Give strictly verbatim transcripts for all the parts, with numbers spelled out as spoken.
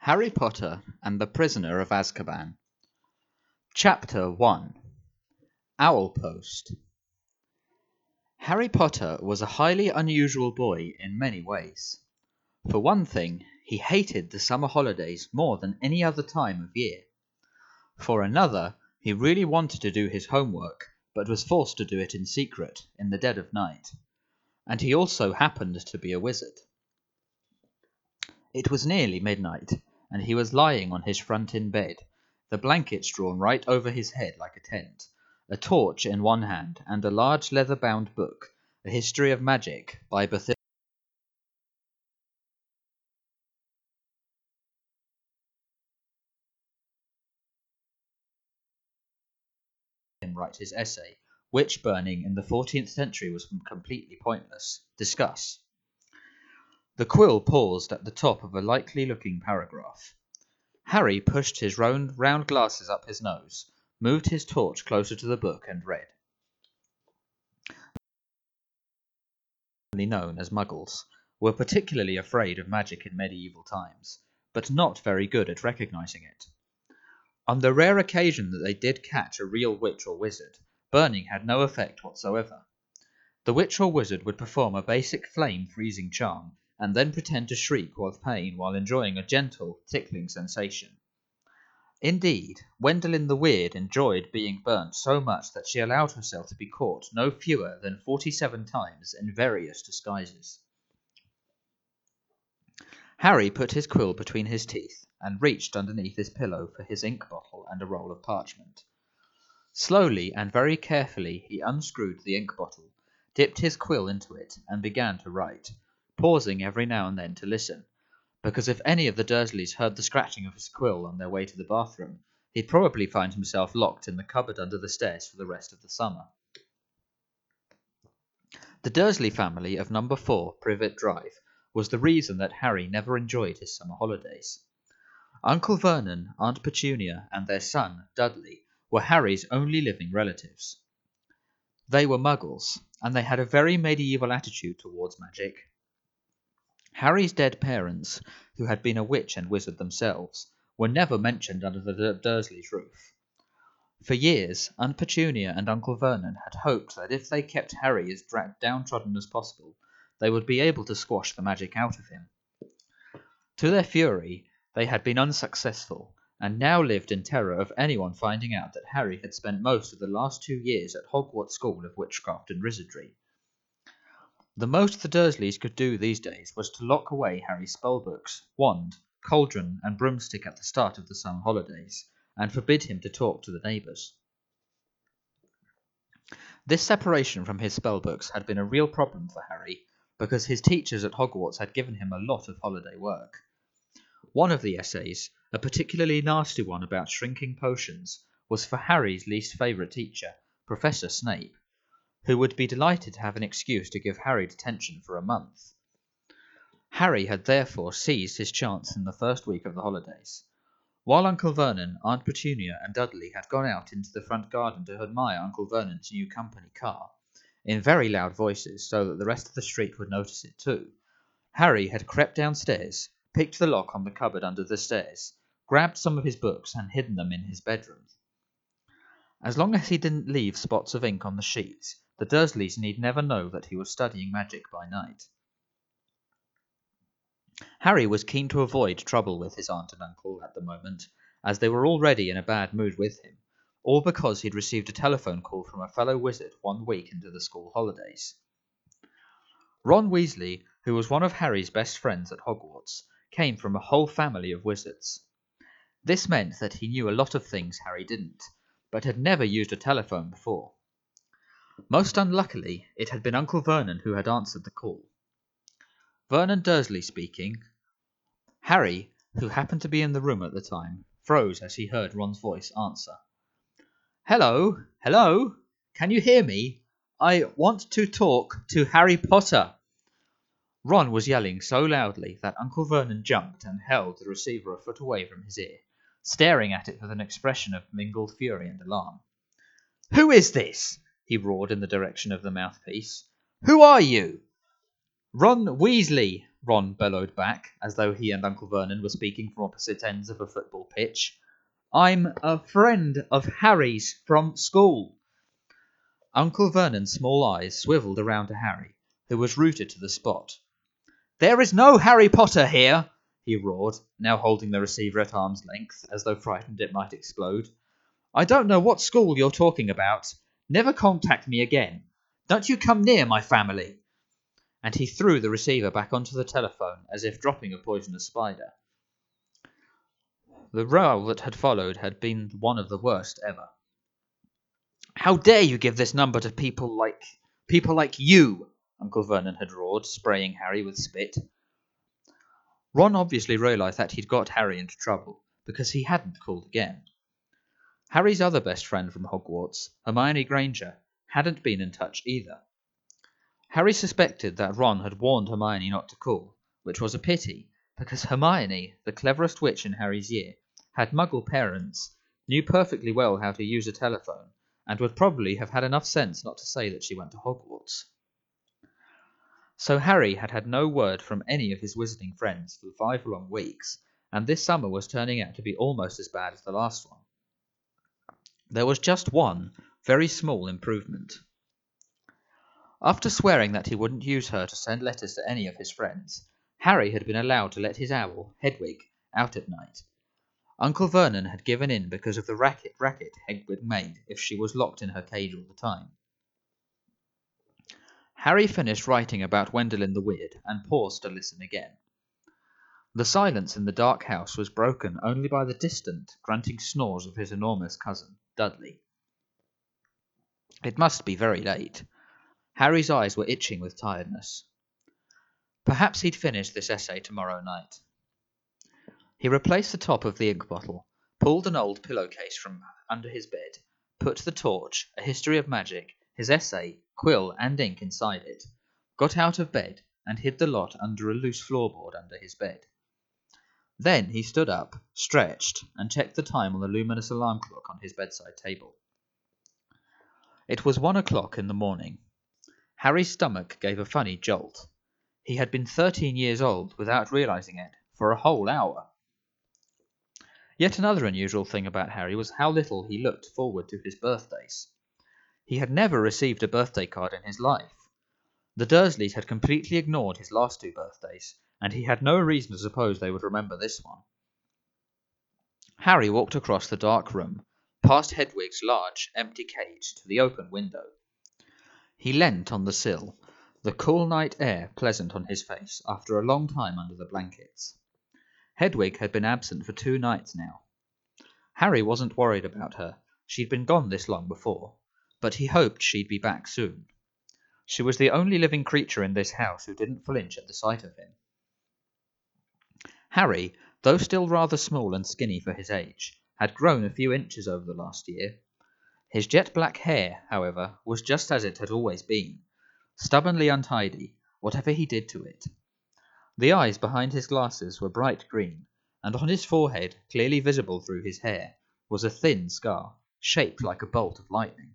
Harry Potter and the Prisoner of Azkaban. Chapter one. Owlpost. Harry Potter was a highly unusual boy in many ways. For one thing, he hated the summer holidays more than any other time of year. For another, he really wanted to do his homework, but was forced to do it in secret, in the dead of night. And he also happened to be a wizard. It was nearly midnight, and he was lying on his front in bed, the blankets drawn right over his head like a tent, a torch in one hand, and a large leather-bound book, A History of Magic, by Berthilde him write his essay, Witch Burning in the fourteenth century was completely pointless. Discuss. The quill paused at the top of a likely-looking paragraph. Harry pushed his round, round glasses up his nose, moved his torch closer to the book, and read. Known as Muggles, were particularly afraid of magic in medieval times, but not very good at recognizing it. On the rare occasion that they did catch a real witch or wizard, burning had no effect whatsoever. The witch or wizard would perform a basic flame-freezing charm, and then pretend to shriek with pain while enjoying a gentle, tickling sensation. Indeed, Wendelin the Weird enjoyed being burnt so much that she allowed herself to be caught no fewer than forty-seven times in various disguises. Harry put his quill between his teeth and reached underneath his pillow for his ink bottle and a roll of parchment. Slowly and very carefully he unscrewed the ink bottle, dipped his quill into it, and began to write, pausing every now and then to listen, because if any of the Dursleys heard the scratching of his quill on their way to the bathroom, he'd probably find himself locked in the cupboard under the stairs for the rest of the summer. The Dursley family of number four, Privet Drive, was the reason that Harry never enjoyed his summer holidays. Uncle Vernon, Aunt Petunia, and their son, Dudley, were Harry's only living relatives. They were Muggles, and they had a very medieval attitude towards magic. Harry's dead parents, who had been a witch and wizard themselves, were never mentioned under the Dursleys' roof. For years, Aunt Petunia and Uncle Vernon had hoped that if they kept Harry as downtrodden as possible, they would be able to squash the magic out of him. To their fury, they had been unsuccessful, and now lived in terror of anyone finding out that Harry had spent most of the last two years at Hogwarts School of Witchcraft and Wizardry. The most the Dursleys could do these days was to lock away Harry's spellbooks, wand, cauldron, and broomstick at the start of the summer holidays, and forbid him to talk to the neighbours. This separation from his spellbooks had been a real problem for Harry, because his teachers at Hogwarts had given him a lot of holiday work. One of the essays, a particularly nasty one about shrinking potions, was for Harry's least favourite teacher, Professor Snape, who would be delighted to have an excuse to give Harry detention for a month. Harry had therefore seized his chance in the first week of the holidays. While Uncle Vernon, Aunt Petunia, and Dudley had gone out into the front garden to admire Uncle Vernon's new company car, in very loud voices so that the rest of the street would notice it too, Harry had crept downstairs, picked the lock on the cupboard under the stairs, grabbed some of his books, and hidden them in his bedroom. As long as he didn't leave spots of ink on the sheets, the Dursleys need never know that he was studying magic by night. Harry was keen to avoid trouble with his aunt and uncle at the moment, as they were already in a bad mood with him, all because he'd received a telephone call from a fellow wizard one week into the school holidays. Ron Weasley, who was one of Harry's best friends at Hogwarts, came from a whole family of wizards. This meant that he knew a lot of things Harry didn't, but had never used a telephone before. Most unluckily, it had been Uncle Vernon who had answered the call. Vernon Dursley speaking. Harry, who happened to be in the room at the time, froze as he heard Ron's voice answer. Hello, hello, can you hear me? I want to talk to Harry Potter. Ron was yelling so loudly that Uncle Vernon jumped and held the receiver a foot away from his ear, staring at it with an expression of mingled fury and alarm. Who is this? He roared in the direction of the mouthpiece. Who are you? Ron Weasley, Ron bellowed back, as though he and Uncle Vernon were speaking from opposite ends of a football pitch. "I'm a friend of Harry's from school." Uncle Vernon's small eyes swiveled around to Harry, who was rooted to the spot. "There is no Harry Potter here!" he roared, now holding the receiver at arm's length, as though frightened it might explode. "I don't know what school you're talking about. Never contact me again. Don't you come near my family." And he threw the receiver back onto the telephone as if dropping a poisonous spider. The row that had followed had been one of the worst ever. "How dare you give this number to people like... people like you!" Uncle Vernon had roared, spraying Harry with spit. Ron obviously realised that he'd got Harry into trouble, because he hadn't called again. Harry's other best friend from Hogwarts, Hermione Granger, hadn't been in touch either. Harry suspected that Ron had warned Hermione not to call, which was a pity, because Hermione, the cleverest witch in Harry's year, had Muggle parents, knew perfectly well how to use a telephone, and would probably have had enough sense not to say that she went to Hogwarts. So Harry had had no word from any of his wizarding friends for five long weeks, and this summer was turning out to be almost as bad as the last one. There was just one very small improvement. After swearing that he wouldn't use her to send letters to any of his friends, Harry had been allowed to let his owl, Hedwig, out at night. Uncle Vernon had given in because of the racket racket Hedwig made if she was locked in her cage all the time. Harry finished writing about Wendelin the Weird and paused to listen again. The silence in the dark house was broken only by the distant, grunting snores of his enormous cousin, Dudley. It must be very late. Harry's eyes were itching with tiredness. Perhaps he'd finish this essay tomorrow night. He replaced the top of the ink bottle, pulled an old pillowcase from under his bed, put the torch, a history of magic, his essay, quill, and ink inside it, got out of bed, and hid the lot under a loose floorboard under his bed. Then he stood up, stretched, and checked the time on the luminous alarm clock on his bedside table. It was one o'clock in the morning. Harry's stomach gave a funny jolt. He had been thirteen years old without realizing it for a whole hour. Yet another unusual thing about Harry was how little he looked forward to his birthdays. He had never received a birthday card in his life. The Dursleys had completely ignored his last two birthdays, and he had no reason to suppose they would remember this one. Harry walked across the dark room, past Hedwig's large, empty cage, to the open window. He leant on the sill, the cool night air pleasant on his face after a long time under the blankets. Hedwig had been absent for two nights now. Harry wasn't worried about her. She'd been gone this long before, but he hoped she'd be back soon. She was the only living creature in this house who didn't flinch at the sight of him. Harry, though still rather small and skinny for his age, had grown a few inches over the last year. His jet-black hair, however, was just as it had always been, stubbornly untidy, whatever he did to it. The eyes behind his glasses were bright green, and on his forehead, clearly visible through his hair, was a thin scar, shaped like a bolt of lightning.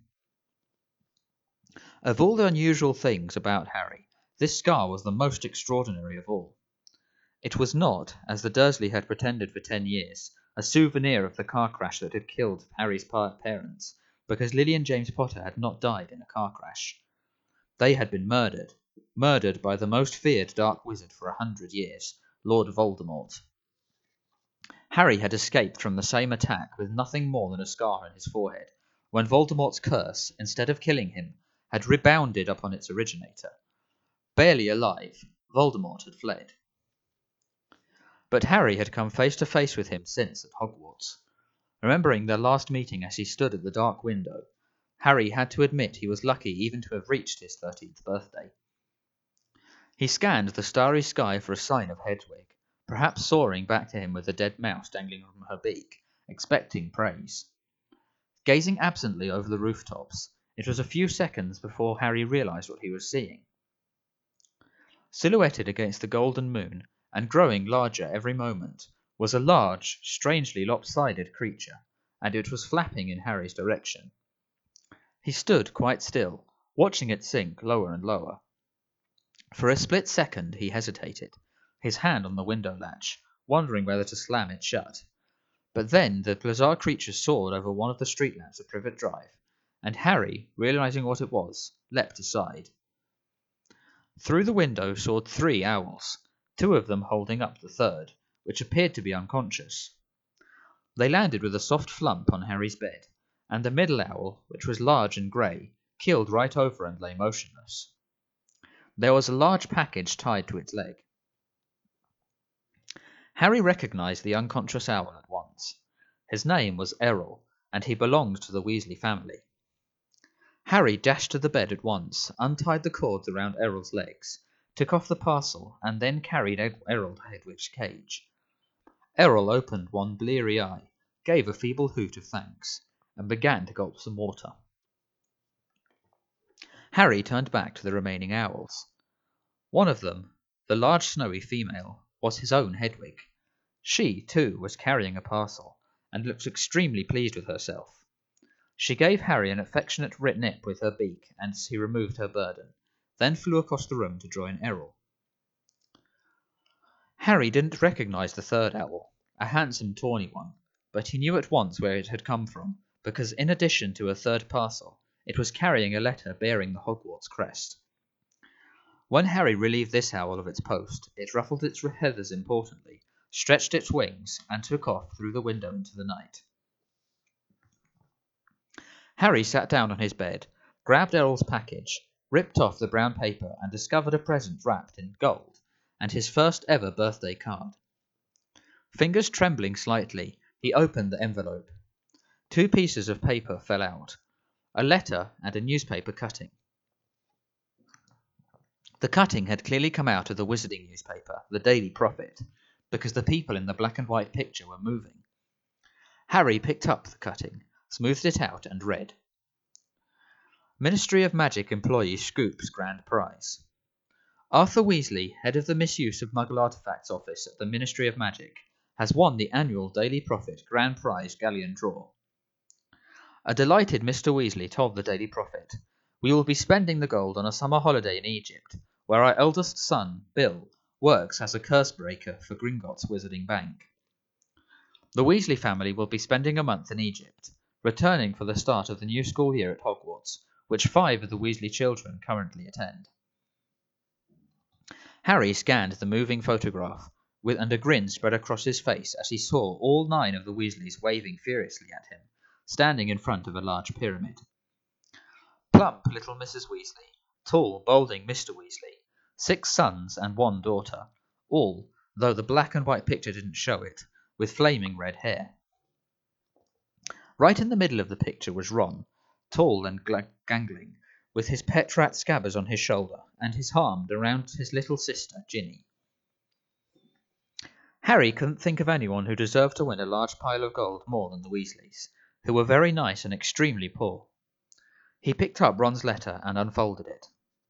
Of all the unusual things about Harry, this scar was the most extraordinary of all. It was not, as the Dursley had pretended for ten years, a souvenir of the car crash that had killed Harry's parents, because Lily and James Potter had not died in a car crash. They had been murdered, murdered by the most feared dark wizard for a hundred years, Lord Voldemort. Harry had escaped from the same attack with nothing more than a scar on his forehead, when Voldemort's curse, instead of killing him, had rebounded upon its originator. Barely alive, Voldemort had fled. But Harry had come face to face with him since at Hogwarts. Remembering their last meeting as he stood at the dark window, Harry had to admit he was lucky even to have reached his thirteenth birthday. He scanned the starry sky for a sign of Hedwig, perhaps soaring back to him with a dead mouse dangling from her beak, expecting praise. Gazing absently over the rooftops, it was a few seconds before Harry realized what he was seeing. Silhouetted against the golden moon, and growing larger every moment, was a large, strangely lopsided creature, and it was flapping in Harry's direction. He stood quite still, watching it sink lower and lower. For a split second he hesitated, his hand on the window latch, wondering whether to slam it shut. But then the bizarre creature soared over one of the street lamps of Privet Drive, and Harry, realizing what it was, leapt aside. Through the window soared three owls, two of them holding up the third, which appeared to be unconscious. They landed with a soft flump on Harry's bed, and the middle owl, which was large and grey, keeled right over and lay motionless. There was a large package tied to its leg. Harry recognized the unconscious owl at once. His name was Errol, and he belonged to the Weasley family. Harry dashed to the bed at once, untied the cords around Errol's legs, took off the parcel, and then carried Errol to Hedwig's cage. Errol opened one bleary eye, gave a feeble hoot of thanks, and began to gulp some water. Harry turned back to the remaining owls. One of them, the large snowy female, was his own Hedwig. She, too, was carrying a parcel, and looked extremely pleased with herself. She gave Harry an affectionate nip with her beak as he removed her burden, then flew across the room to join Errol. Harry didn't recognize the third owl, a handsome tawny one, but he knew at once where it had come from, because in addition to a third parcel, it was carrying a letter bearing the Hogwarts crest. When Harry relieved this owl of its post, it ruffled its feathers importantly, stretched its wings, and took off through the window into the night. Harry sat down on his bed, grabbed Errol's package, ripped off the brown paper, and discovered a present wrapped in gold, and his first ever birthday card. Fingers trembling slightly, he opened the envelope. Two pieces of paper fell out, a letter and a newspaper cutting. The cutting had clearly come out of the wizarding newspaper, the Daily Prophet, because the people in the black and white picture were moving. Harry picked up the cutting, smoothed it out, and read: Ministry of Magic Employee Scoops Grand Prize. Arthur Weasley, head of the Misuse of Muggle Artifacts Office at the Ministry of Magic, has won the annual Daily Prophet Grand Prize Galleon Draw. A delighted Mister Weasley told the Daily Prophet, "We will be spending the gold on a summer holiday in Egypt, where our eldest son, Bill, works as a curse breaker for Gringotts Wizarding Bank. The Weasley family will be spending a month in Egypt, returning for the start of the new school year at Hogwarts, which five of the Weasley children currently attend." Harry scanned the moving photograph, with, and a grin spread across his face as he saw all nine of the Weasleys waving furiously at him, standing in front of a large pyramid. Plump little Missus Weasley, tall, balding Mister Weasley, six sons and one daughter, all, though the black and white picture didn't show it, with flaming red hair. Right in the middle of the picture was Ron, tall and gangling, with his pet rat Scabbers on his shoulder, and his arm around his little sister, Ginny. Harry couldn't think of anyone who deserved to win a large pile of gold more than the Weasleys, who were very nice and extremely poor. He picked up Ron's letter and unfolded it.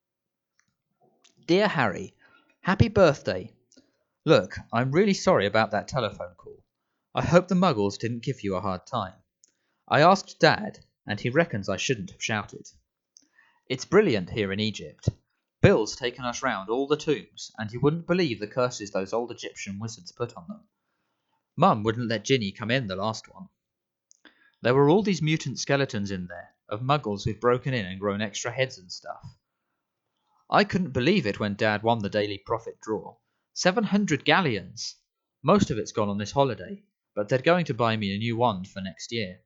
Dear Harry, happy birthday. Look, I'm really sorry about that telephone call. I hope the Muggles didn't give you a hard time. I asked Dad, and he reckons I shouldn't have shouted. It's brilliant here in Egypt. Bill's taken us round all the tombs, and you wouldn't believe the curses those old Egyptian wizards put on them. Mum wouldn't let Ginny come in the last one. There were all these mutant skeletons in there, of Muggles who'd broken in and grown extra heads and stuff. I couldn't believe it when Dad won the Daily Prophet draw. Seven hundred galleons! Most of it's gone on this holiday, but they're going to buy me a new wand for next year.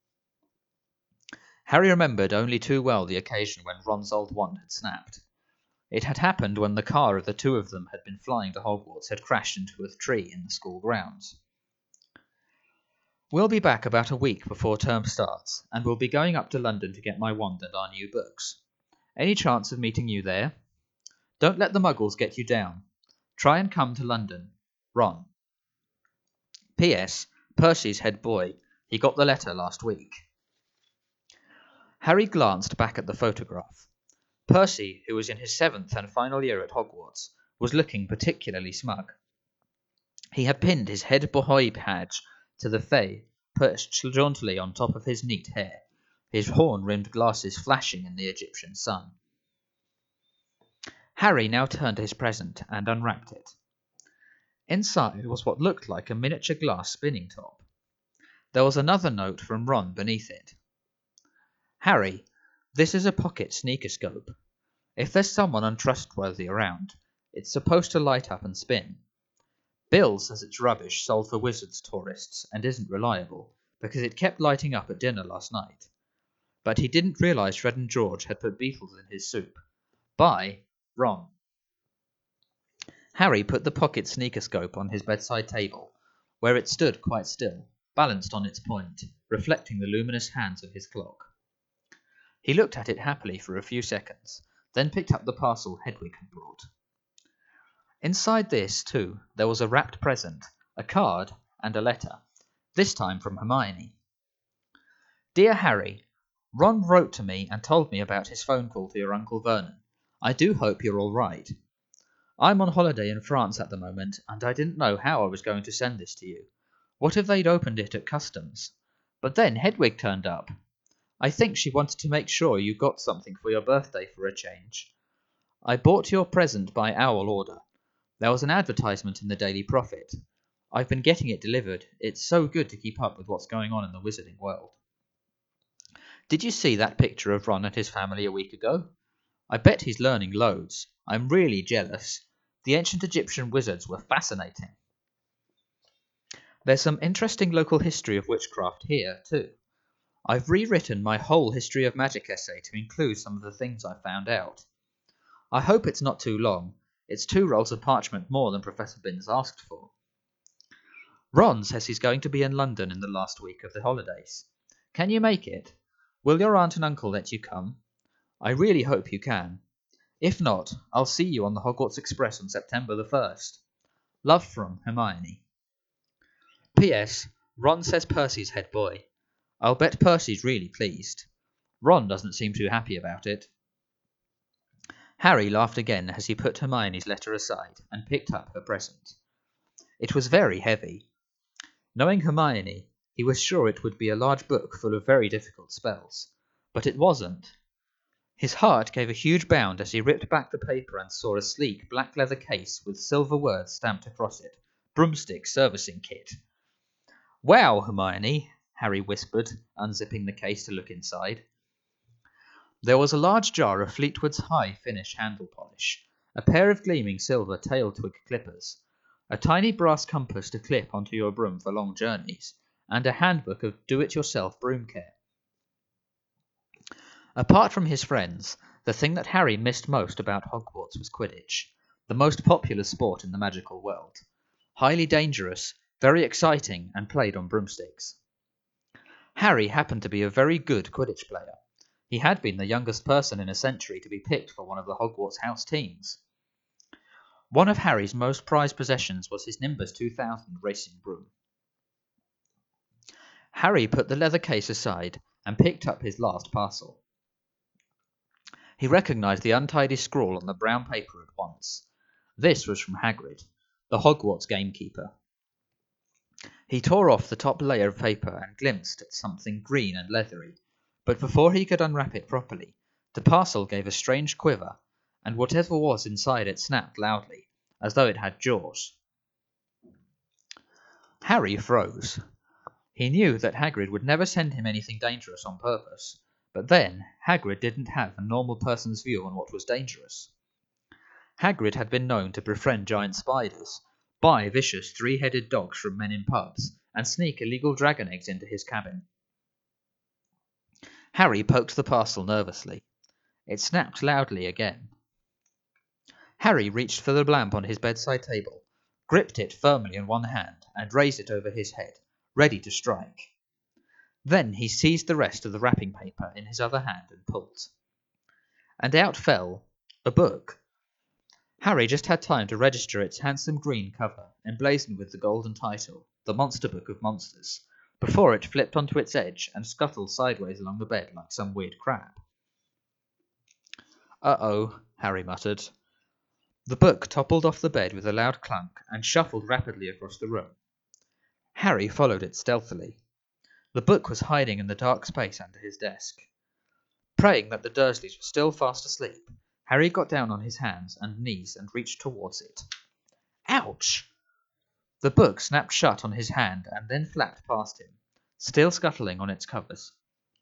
Harry remembered only too well the occasion when Ron's old wand had snapped. It had happened when the car of the two of them had been flying to Hogwarts had crashed into a tree in the school grounds. We'll be back about a week before term starts, and we'll be going up to London to get my wand and our new books. Any chance of meeting you there? Don't let the Muggles get you down. Try and come to London. Ron. P S. Percy's head boy. He got the letter last week. Harry glanced back at the photograph. Percy, who was in his seventh and final year at Hogwarts, was looking particularly smug. He had pinned his head boy badge to the fay, perched jauntily on top of his neat hair, his horn-rimmed glasses flashing in the Egyptian sun. Harry now turned to his present and unwrapped it. Inside was what looked like a miniature glass spinning top. There was another note from Ron beneath it. Harry, this is a pocket sneakoscope. If there's someone untrustworthy around, it's supposed to light up and spin. Bill says it's rubbish sold for Wizards tourists and isn't reliable, because it kept lighting up at dinner last night. But he didn't realise Fred and George had put beetles in his soup. By Ron. Harry put the pocket sneakoscope on his bedside table, where it stood quite still, balanced on its point, reflecting the luminous hands of his clock. He looked at it happily for a few seconds, then picked up the parcel Hedwig had brought. Inside this, too, there was a wrapped present, a card, and a letter, this time from Hermione. Dear Harry, Ron wrote to me and told me about his phone call to your Uncle Vernon. I do hope you're all right. I'm on holiday in France at the moment, and I didn't know how I was going to send this to you. What if they'd opened it at customs? But then Hedwig turned up. I think she wanted to make sure you got something for your birthday for a change. I bought your present by owl order. There was an advertisement in the Daily Prophet. I've been getting it delivered. It's so good to keep up with what's going on in the wizarding world. Did you see that picture of Ron and his family a week ago? I bet he's learning loads. I'm really jealous. The ancient Egyptian wizards were fascinating. There's some interesting local history of witchcraft here, too. I've rewritten my whole history of magic essay to include some of the things I found out. I hope it's not too long. It's two rolls of parchment more than Professor Binns asked for. Ron says he's going to be in London in the last week of the holidays. Can you make it? Will your aunt and uncle let you come? I really hope you can. If not, I'll see you on the Hogwarts Express on September the first. Love from Hermione. P S. Ron says Percy's head boy. I'll bet Percy's really pleased. Ron doesn't seem too happy about it. Harry laughed again as he put Hermione's letter aside and picked up her present. It was very heavy. Knowing Hermione, he was sure it would be a large book full of very difficult spells, but it wasn't. His heart gave a huge bound as he ripped back the paper and saw a sleek black leather case with silver words stamped across it. Broomstick Servicing Kit. Wow, Hermione, Harry whispered, unzipping the case to look inside. There was a large jar of Fleetwood's high finish handle polish, a pair of gleaming silver tail twig clippers, a tiny brass compass to clip onto your broom for long journeys, and a handbook of do-it-yourself broom care. Apart from his friends, the thing that Harry missed most about Hogwarts was Quidditch, the most popular sport in the magical world. Highly dangerous, very exciting, and played on broomsticks. Harry happened to be a very good Quidditch player. He had been the youngest person in a century to be picked for one of the Hogwarts house teams. One of Harry's most prized possessions was his Nimbus two thousand racing broom. Harry put the leather case aside and picked up his last parcel. He recognised the untidy scrawl on the brown paper at once. This was from Hagrid, the Hogwarts gamekeeper. He tore off the top layer of paper and glimpsed at something green and leathery, but before he could unwrap it properly, the parcel gave a strange quiver, and whatever was inside it snapped loudly, as though it had jaws. Harry froze. He knew that Hagrid would never send him anything dangerous on purpose, but then Hagrid didn't have a normal person's view on what was dangerous. Hagrid had been known to befriend giant spiders, buy vicious three-headed dogs from men in pubs, and sneak illegal dragon eggs into his cabin. Harry poked the parcel nervously. It snapped loudly again. Harry reached for the lamp on his bedside table, gripped it firmly in one hand, and raised it over his head, ready to strike. Then he seized the rest of the wrapping paper in his other hand and pulled. And out fell a book. Harry just had time to register its handsome green cover, emblazoned with the golden title, The Monster Book of Monsters, before it flipped onto its edge and scuttled sideways along the bed like some weird crab. Uh-oh, Harry muttered. The book toppled off the bed with a loud clunk and shuffled rapidly across the room. Harry followed it stealthily. The book was hiding in the dark space under his desk. Praying that the Dursleys were still fast asleep, Harry got down on his hands and knees and reached towards it. Ouch! The book snapped shut on his hand and then flapped past him, still scuttling on its covers.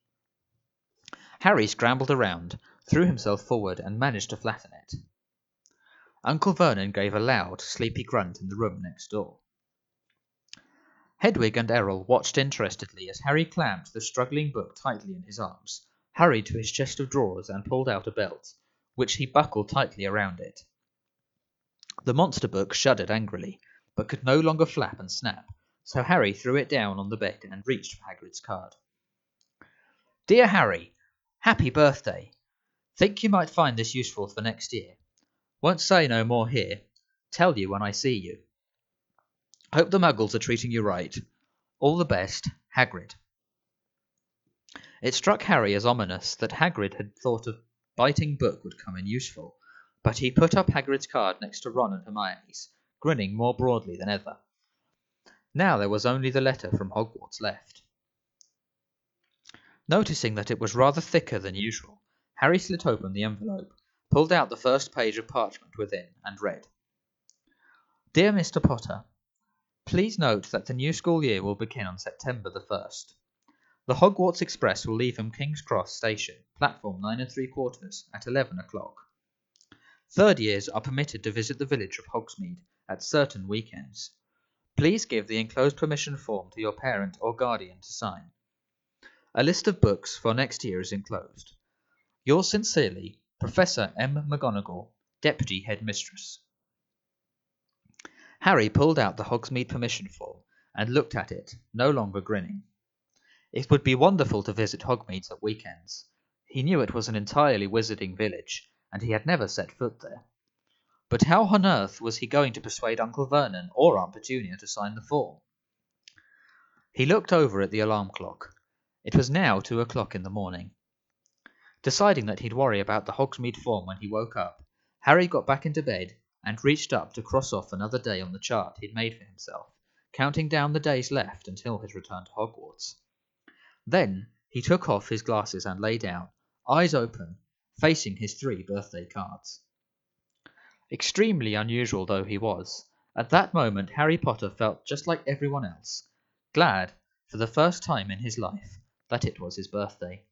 Harry scrambled around, threw himself forward, and managed to flatten it. Uncle Vernon gave a loud, sleepy grunt in the room next door. Hedwig and Errol watched interestedly as Harry clamped the struggling book tightly in his arms, hurried to his chest of drawers, and pulled out a belt, which he buckled tightly around it. The monster book shuddered angrily, but could no longer flap and snap, so Harry threw it down on the bed and reached for Hagrid's card. Dear Harry, happy birthday! Think you might find this useful for next year. Won't say no more here. Tell you when I see you. Hope the Muggles are treating you right. All the best, Hagrid. It struck Harry as ominous that Hagrid had thought a biting book would come in useful, but he put up Hagrid's card next to Ron and Hermione's, grinning more broadly than ever. Now there was only the letter from Hogwarts left. Noticing that it was rather thicker than usual, Harry slit open the envelope, pulled out the first page of parchment within, and read. Dear Mister Potter, please note that the new school year will begin on September the first. The Hogwarts Express will leave from King's Cross Station, platform nine and three quarters, at eleven o'clock. Third years are permitted to visit the village of Hogsmeade at certain weekends. Please give the enclosed permission form to your parent or guardian to sign. A list of books for next year is enclosed. Yours sincerely, Professor M. McGonagall, Deputy Headmistress. Harry pulled out the Hogsmeade permission form and looked at it, no longer grinning. It would be wonderful to visit Hogmeade at weekends. He knew it was an entirely wizarding village, and he had never set foot there. But how on earth was he going to persuade Uncle Vernon or Aunt Petunia to sign the form? He looked over at the alarm clock. It was now two o'clock in the morning. Deciding that he'd worry about the Hogsmeade form when he woke up, Harry got back into bed and reached up to cross off another day on the chart he'd made for himself, counting down the days left until his return to Hogwarts. Then he took off his glasses and lay down, eyes open, facing his three birthday cards. Extremely unusual though he was, at that moment Harry Potter felt just like everyone else, glad, for the first time in his life, that it was his birthday.